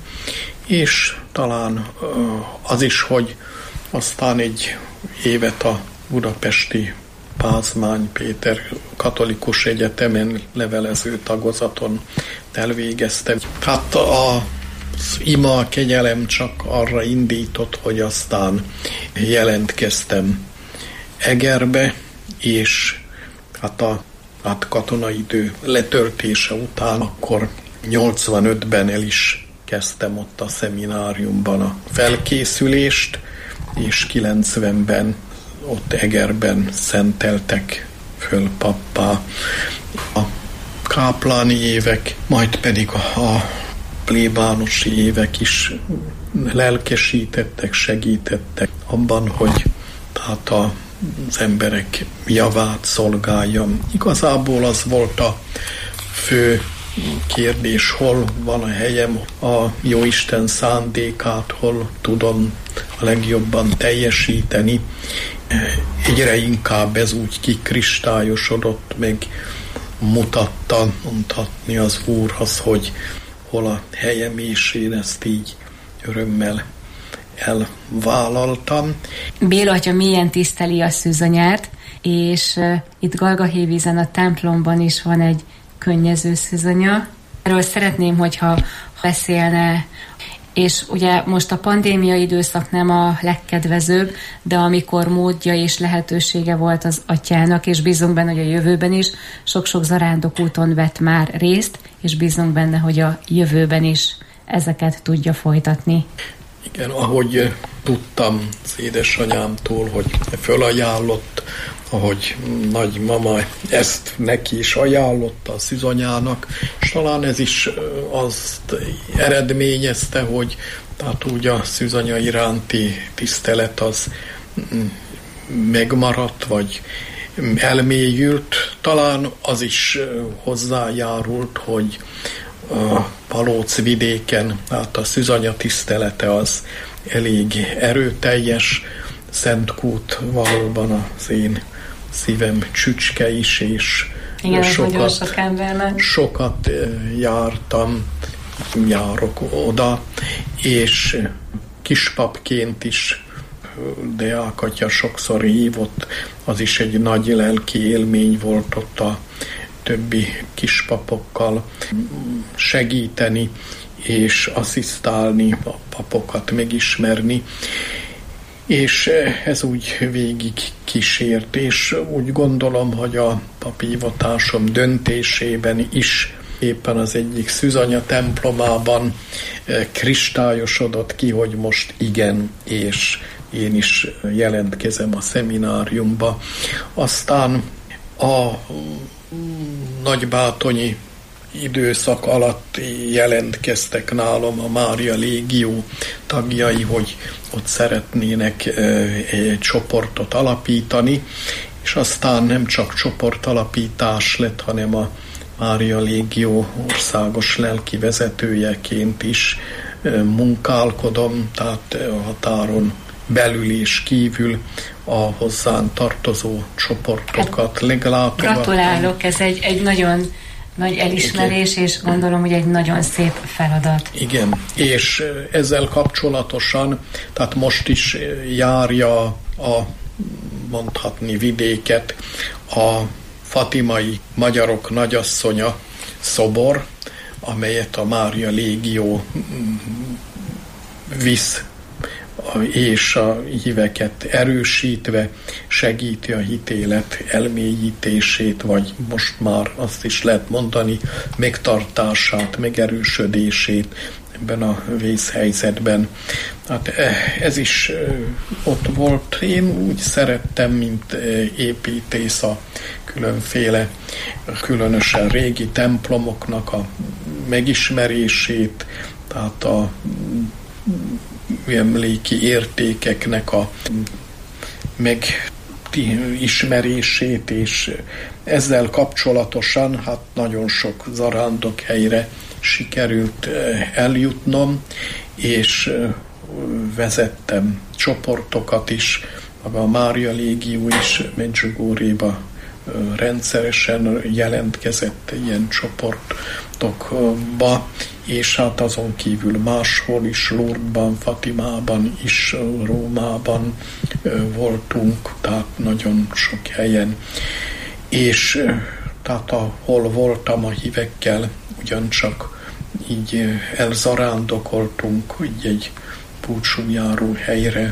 és talán az is, hogy aztán egy évet a budapesti Pázmány Péter Katolikus Egyetemen levelező tagozaton elvégeztem. Hát a az ima, a kegyelem csak arra indított, hogy aztán jelentkeztem Egerbe, és hát a hát katonai idő letöltése után akkor nyolcvanötben el is kezdtem ott a szemináriumban a felkészülést, és kilencvenben ott Egerben szenteltek föl pappá. A kápláni évek, majd pedig a plébánosi évek is lelkesítettek, segítettek abban, hogy tehát az emberek javát szolgáljam. Igazából az volt a fő kérdés, hol van a helyem, a Jóisten szándékát, hol tudom a legjobban teljesíteni. Egyre inkább ez úgy kikristályosodott, meg mutatta, mondhatni az Úrhoz, hogy hol a helyem, és én ezt így örömmel elvállaltam. Béla atya milyen tiszteli a szűzanyát, és uh, itt Galgahévízen a templomban is van egy könnyező szűzanya. Erről szeretném, hogyha beszélne, és ugye most a pandémia időszak nem a legkedvezőbb, de amikor módja és lehetősége volt az atyának, és bízunk benne, hogy a jövőben is sok-sok zarándokúton vett már részt, és bízunk benne, hogy a jövőben is ezeket tudja folytatni. Igen, ahogy tudtam az édesanyámtól, hogy fölajánlott, ahogy nagymama ezt neki is ajánlotta a szűzanyának, és talán ez is azt eredményezte, hogy tehát úgy a szűzanya iránti tisztelet az megmaradt, vagy elmélyült. Talán az is hozzájárult, hogy a Palóc vidéken, hát a szűzanya tisztelete az elég erőteljes. Szentkút valóban az én szívem csücske is, és igen, sokat, sok embernek. sokat jártam, járok oda, és kispapként is Deák-atya sokszor hívott, az is egy nagy lelki élmény volt ott a többi kispapokkal segíteni, és asszisztálni, a papokat megismerni, és ez úgy végig kísért, és úgy gondolom, hogy a papívatásom döntésében is éppen az egyik szűzanya templomában kristályosodott ki, hogy most igen, és én is jelentkezem a szemináriumba. Aztán a nagybátonyi időszak alatt jelentkeztek nálam a Mária Légió tagjai, hogy ott szeretnének egy csoportot alapítani, és aztán nem csak csoportalapítás lett, hanem a Mária Légió országos lelki vezetőjeként is munkálkodom, tehát a határon belül és kívül a hozzánk tartozó csoportokat leglátogattam. Gratulálok, ez egy, egy nagyon nagy elismerés, igen. És gondolom, hogy egy nagyon szép feladat. Igen, és ezzel kapcsolatosan, tehát most is járja a, mondhatni, vidéket a fatimai magyarok nagyasszonya szobor, amelyet a Mária Légió visz, és a híveket erősítve segíti a hitélet elmélyítését, vagy most már azt is lehet mondani, megtartását, megerősödését ebben a vészhelyzetben. Hát ez is ott volt. Én úgy szerettem, mint építész a különféle, különösen régi templomoknak a megismerését, tehát a emléki értékeknek a megismerését, és ezzel kapcsolatosan hát nagyon sok zarándokhelyre sikerült eljutnom, és vezettem csoportokat is, a Mária Légió is Medjugorjéba rendszeresen jelentkezett ilyen csoportokba, és hát azon kívül máshol is, Lourdesban, Fatimában is, Rómában voltunk, tehát nagyon sok helyen. És tehát ahol voltam a hívekkel, ugyancsak így elzarándokoltunk, így egy búcsújáró helyre.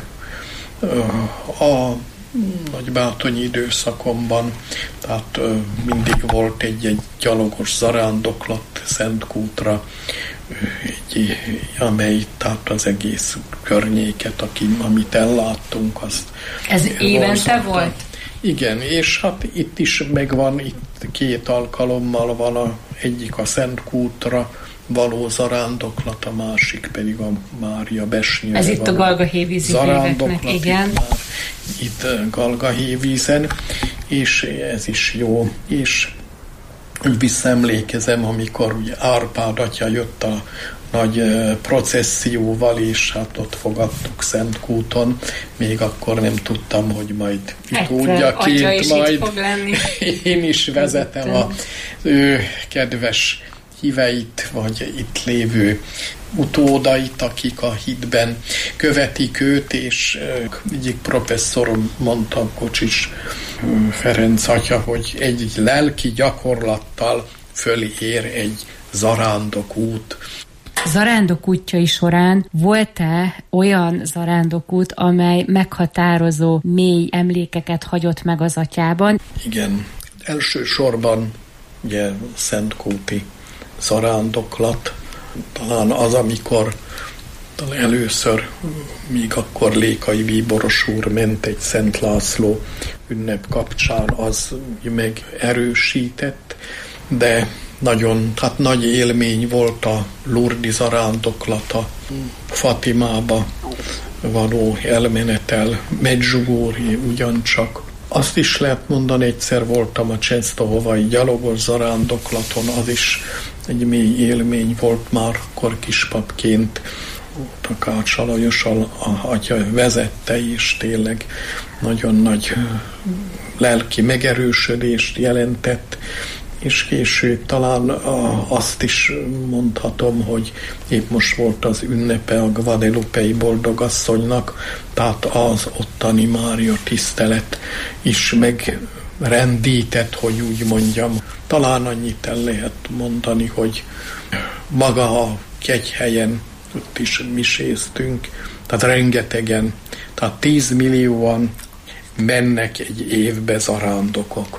A nagybátonyi időszakomban, tehát mindig volt egy-egy gyalogos zarándoklat Szentkútra, egy, amely tehát az egész környéket, aki, amit elláttunk, azt... Ez évente volt? Igen, és hát itt is megvan, itt két alkalommal van, a, egyik a Szentkútra való zarándoklat, a másik pedig a Mária Besnyőre. Ez itt a Galgahévízi éveknek, igen. Itt Galgahévízen, és ez is jó. És úgy visszaemlékezem, amikor ugye Árpád atya jött a nagy processzióval, és hát ott fogadtuk Szentkúton. Még akkor nem tudtam, hogy majd utódjaként majd én is vezetem az ő kedves híveit, vagy itt lévő utódait, akik a hitben követik őt, és egyik professzorom mondta, Kocsis Ferenc atya, hogy egy lelki gyakorlattal fölér egy zarándok út. Zarándok útjai során volt-e olyan zarándokút, amely meghatározó, mély emlékeket hagyott meg az atyában? Igen, elsősorban ugye Szentkúti zarándoklat, talán az, amikor Először, míg akkor Lékai Bíboros úr ment egy Szent László ünnep kapcsán, az megerősített, de nagyon, hát nagy élmény volt a Lurdi zarándoklata, Fatimába való elmenetel, Medjugorje ugyancsak. Azt is lehet mondani, egyszer voltam a Csensztohovai gyalogos zarándoklaton, az is egy mély élmény volt már akkor kispapként. Takács Alajos a atya vezette, és tényleg nagyon nagy lelki megerősödést jelentett, és később talán azt is mondhatom, hogy épp most volt az ünnepe a Guadelupei boldogasszonynak, tehát az ottani Mária tisztelet is megrendített, hogy úgy mondjam. Talán annyit el lehet mondani, hogy maga a kegyhelyen ott is miséztünk, tehát rengetegen, tehát tízmillióan mennek egy évbe zarándokok.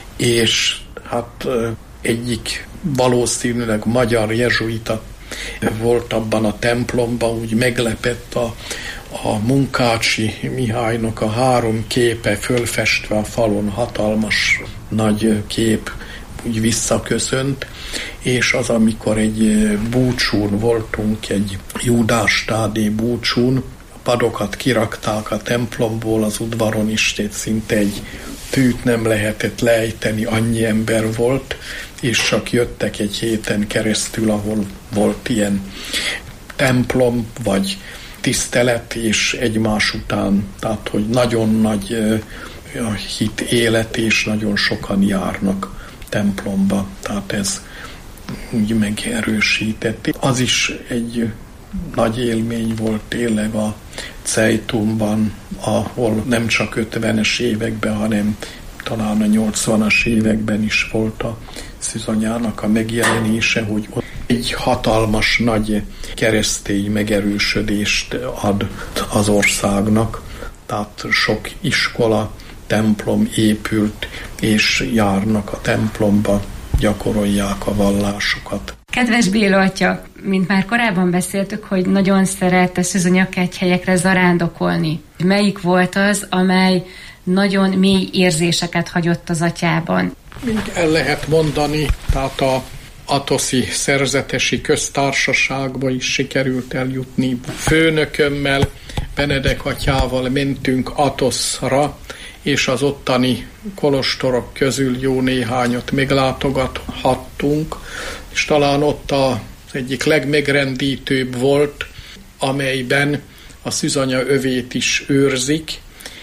És hát egyik valószínűleg magyar jezsuita volt abban a templomban, úgy meglepett a, a Munkácsi Mihálynak a három képe fölfestve a falon, hatalmas nagy kép, úgy visszaköszönt, és az, amikor egy búcsún voltunk, egy júdástádi búcsún, a padokat kirakták a templomból, az udvaron is szinte egy tűt nem lehetett lejteni, annyi ember volt, és csak jöttek egy héten keresztül, ahol volt ilyen templom, vagy tisztelet, és egymás után, tehát, hogy nagyon nagy a hit élet, és nagyon sokan járnak templomba, tehát ez úgy megerősített. Az is egy nagy élmény volt tényleg a Zeitumban, ahol nem csak ötvenes években, hanem talán a nyolcvanas években is volt a Szűzanyának a megjelenése, hogy ott egy hatalmas nagy keresztény megerősödést ad az országnak, tehát sok iskola, templom épült, és járnak a templomba, gyakorolják a vallásukat. Kedves Béla atya, mint már korábban beszéltük, hogy nagyon szeret a szűzanyakegyhelyekre zarándokolni. Melyik volt az, amely nagyon mély érzéseket hagyott az atyában? Még el lehet mondani, tehát a Atoszi Szerzetesi Köztársaságba is sikerült eljutni. Főnökömmel, Benedek atyával mentünk Atoszra, és az ottani kolostorok közül jó néhányat meglátogathattunk, és talán ott az egyik legmegrendítőbb volt, amelyben a Szűzanya övét is őrzik,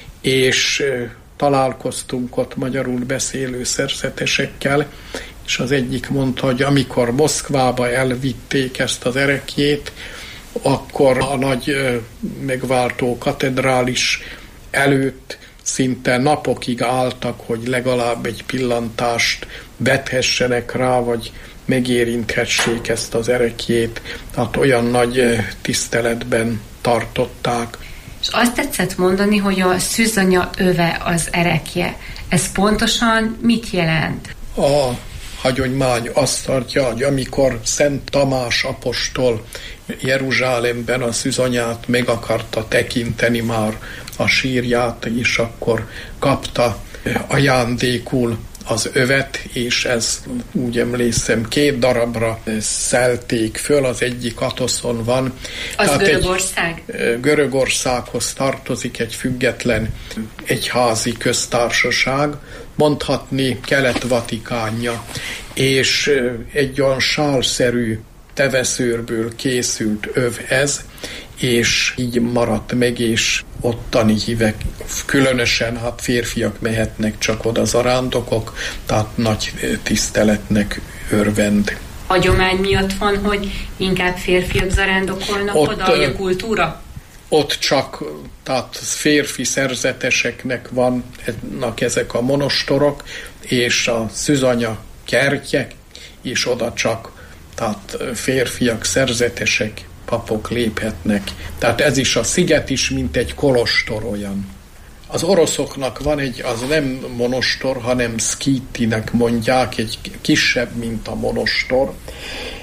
és találkoztunk ott magyarul beszélő szerzetesekkel, és az egyik mondta, hogy amikor Moszkvába elvitték ezt az ereklyét, akkor a nagy megváltó katedrális előtt szinte napokig álltak, hogy legalább egy pillantást vethessenek rá, vagy megérinthessék ezt az ereklyét. Tehát olyan nagy tiszteletben tartották. És azt tetszett mondani, hogy a szűzanya öve az erekje. Ez pontosan mit jelent? A hagyományban azt tartja, hogy amikor Szent Tamás apostol Jeruzsálemben a szűzanyát meg akarta tekinteni már a sírját, és akkor kapta ajándékul az övet, és ez úgy emlékszem két darabra szelték föl, az egyik Atoszon van. Az Tehát Görögország? Egy, Görögországhoz tartozik egy független egyházi köztársaság, mondhatni Kelet-Vatikánja, és egy olyan sálszerű teveszőrből készült öv ez, és így maradt meg, és ottani hívek, különösen hát férfiak mehetnek csak oda zarándokok, tehát nagy tiszteletnek örvend. Hagyomány miatt van, hogy inkább férfiak zarándokolnak ott, oda, vagy a kultúra? Ott csak, tehát férfi szerzeteseknek vannak ezek a monostorok, és a Szűzanya kertje, és oda csak, tehát férfiak szerzetesek, papok léphetnek. Tehát ez is a sziget is, mint egy kolostor olyan. Az oroszoknak van egy, az nem monostor, hanem szkítinek mondják, egy kisebb, mint a monostor,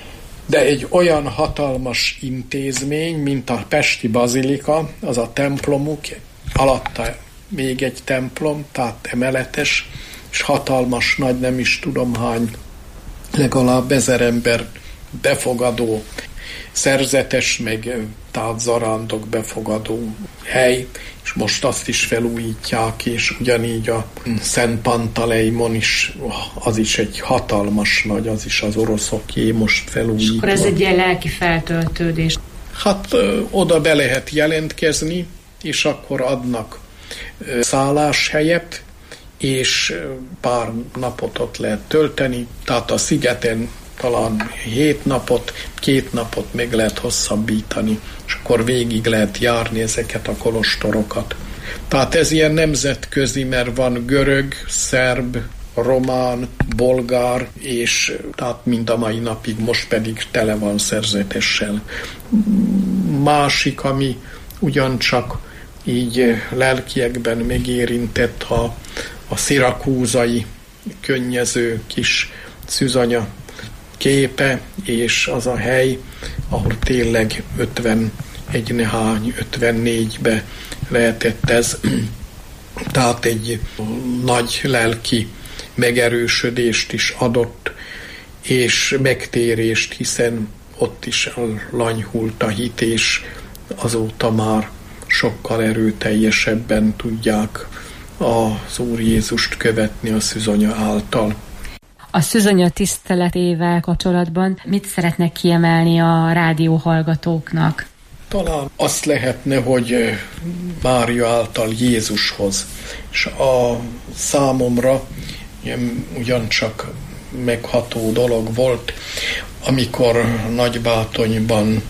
de egy olyan hatalmas intézmény, mint a Pesti Bazilika, az a templomuk, alatta még egy templom, tehát emeletes, és hatalmas nagy, nem is tudom hány, legalább ezer ember befogadó, szerzetes, meg tehát zarándok befogadó hely, és most azt is felújítják, és ugyanígy a Szent Pantaleimon is, az is egy hatalmas nagy, az is az oroszoké, most felújítva. És akkor ez egy ilyen lelki feltöltődés. Hát ö, oda be lehet jelentkezni, és akkor adnak ö, szálláshelyet, és pár napot ott lehet tölteni, tehát a szigeten talán hét napot, két napot meg lehet hosszabbítani, és akkor végig lehet járni ezeket a kolostorokat. Tehát ez ilyen nemzetközi, mert van görög, szerb, román, bolgár, és tehát mind a mai napig, most pedig tele van szerzetessel. Másik, ami ugyancsak így lelkiekben megérintett, a, a szirakúzai könnyező kis szűzanya képe, és az a hely, ahol tényleg ötvenegy nehány, ötvennégybe lehetett ez, tehát egy nagy lelki megerősödést is adott, és megtérést, hiszen ott is lanyhult a hit, és azóta már sokkal erőteljesebben tudják az Úr Jézust követni a szűzonya által. A szűzonya tiszteletével kapcsolatban mit szeretnek kiemelni a rádióhallgatóknak? Talán azt lehetne, hogy Mária által Jézushoz. És a számomra ugyancsak megható dolog volt, amikor Nagybátonyban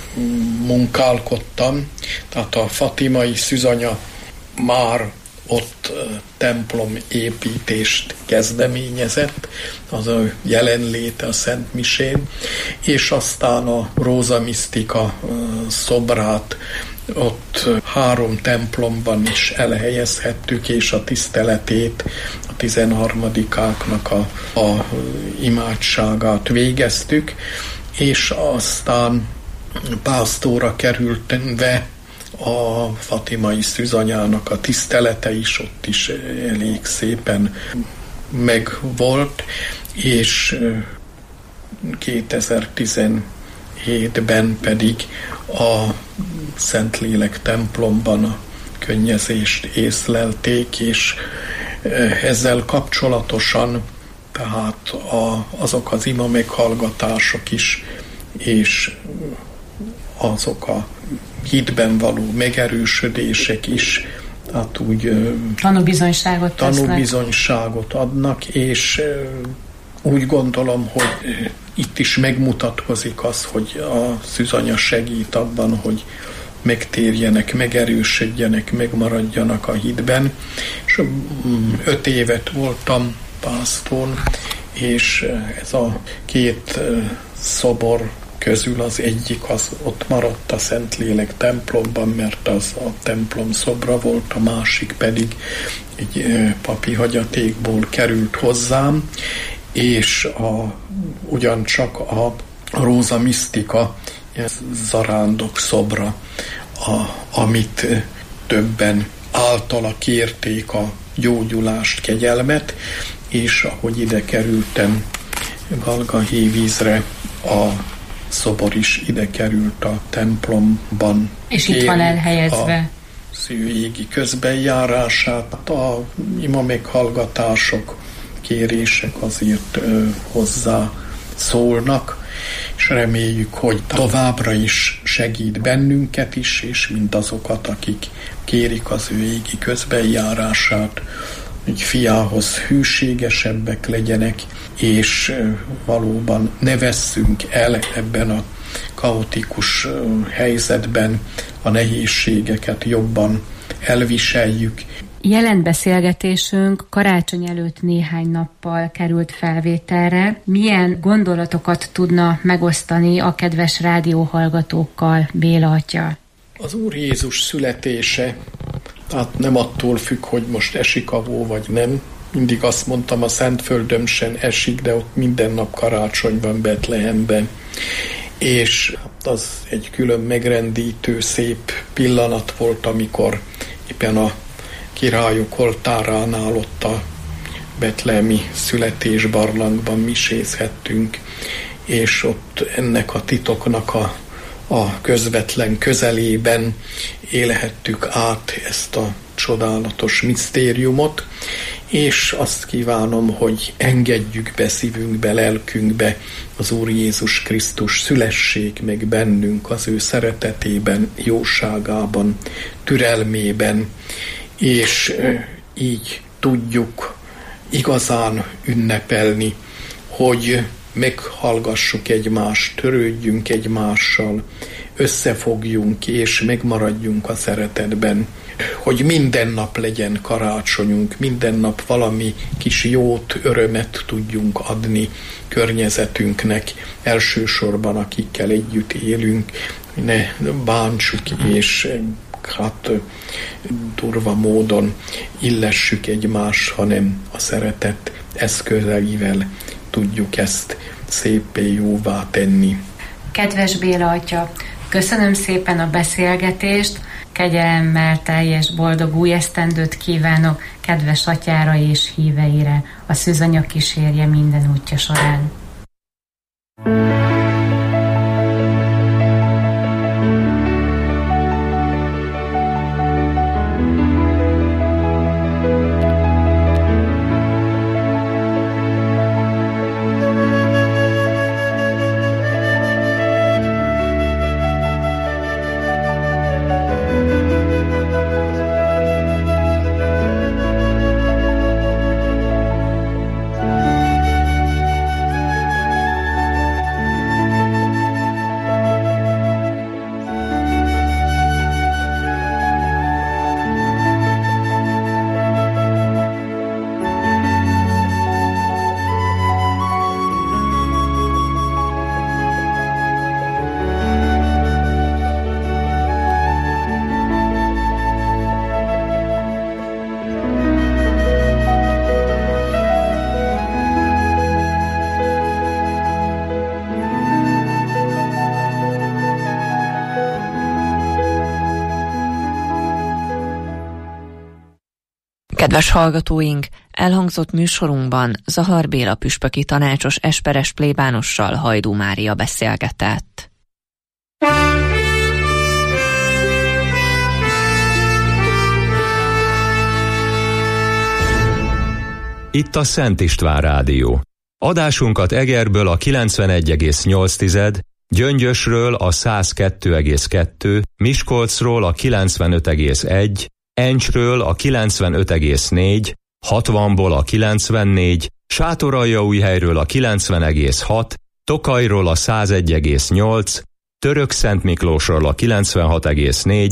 munkálkodtam, tehát a fatimai szűzonya már ott templom építést kezdeményezett, az a jelenléte a Szent Misén, és aztán a Róza Misztika szobrát ott három templomban is elhelyezhettük, és a tiszteletét, a tizenharmadikáknak a, a imádságát végeztük, és aztán pásztóra kerültve a fatimai szűzanyának a tisztelete is ott is elég szépen megvolt, és kétezer-tizenhétben pedig a Szentlélek templomban a könnyezést észlelték, és ezzel kapcsolatosan tehát a, azok az ima meghallgatások is, és azok a hitben való megerősödések is, tehát úgy tanúbizonyságot tanúbizonyságot adnak, és úgy gondolom, hogy itt is megmutatkozik az, hogy a szűzanya segít abban, hogy megtérjenek, megerősödjenek, megmaradjanak a hitben. És öt évet voltam pásztor, és ez a két szobor közül az egyik az ott maradt a Szentlélek templomban, mert az a templom szobra volt, a másik pedig egy papi hagyatékból került hozzám, és a, ugyancsak a Róza Misztika zarándok szobra, a, amit többen általa kérték a gyógyulást, kegyelmet, és ahogy ide kerültem Galgahévízre, a szobor is ide került a templomban. És itt van elhelyezve. A szűégi közbenjárását, a ima meghallgatások, kérések azért ö, hozzá szólnak, és reméljük, hogy továbbra is segít bennünket is, és mindazokat, akik kérik az ő égi közbenjárását, hogy fiához hűségesebbek legyenek, és valóban ne vesszünk el ebben a kaotikus helyzetben, a nehézségeket jobban elviseljük. Jelen beszélgetésünk karácsony előtt néhány nappal került felvételre. Milyen gondolatokat tudna megosztani a kedves rádióhallgatókkal, Béla atya? Az Úr Jézus születése, tehát nem attól függ, hogy most esik a hó vagy nem, mindig azt mondtam, a Szentföldön sem esik, de ott minden nap karácsony van Betlehemben. És az egy külön megrendítő, szép pillanat volt, amikor éppen a királyok oltáránál ott a betlehemi születésbarlangban misézhettünk, és ott ennek a titoknak a, a közvetlen közelében élhettük át ezt a csodálatos misztériumot, és azt kívánom, hogy engedjük be szívünkbe, lelkünkbe az Úr Jézus Krisztus, szülessék meg bennünk az ő szeretetében, jóságában, türelmében, és így tudjuk igazán ünnepelni, hogy meghallgassuk egymást, törődjünk egymással, összefogjunk és megmaradjunk a szeretetben, hogy minden nap legyen karácsonyunk, minden nap valami kis jót, örömet tudjunk adni környezetünknek, elsősorban akikkel együtt élünk, ne bántsuk és hát durva módon illessük egymást, hanem a szeretet eszközeivel tudjuk ezt szépé jóvá tenni. Kedves Béla atya, köszönöm szépen a beszélgetést, kegyelemmel teljes boldog új esztendőt kívánok kedves atyára és híveire, a szűzanya kísérje minden útja során. Kedves hallgatóink, elhangzott műsorunkban Zahar Béla püspöki tanácsos esperes plébánossal Hajdú Mária beszélgetett. Itt a Szent István Rádió. Adásunkat Egerből a kilencvenegy egész nyolc, Gyöngyösről a száz kettő egész kettő, Miskolcról a kilencvenöt egész egy, Encsről a kilencvenöt egész négy, hatvanból a kilencvennégy, Sátoraljaújhelyről a kilencven egész hat, Tokajról a száz egy egész nyolc, Törökszentmiklósról a kilencvenhat egész négy,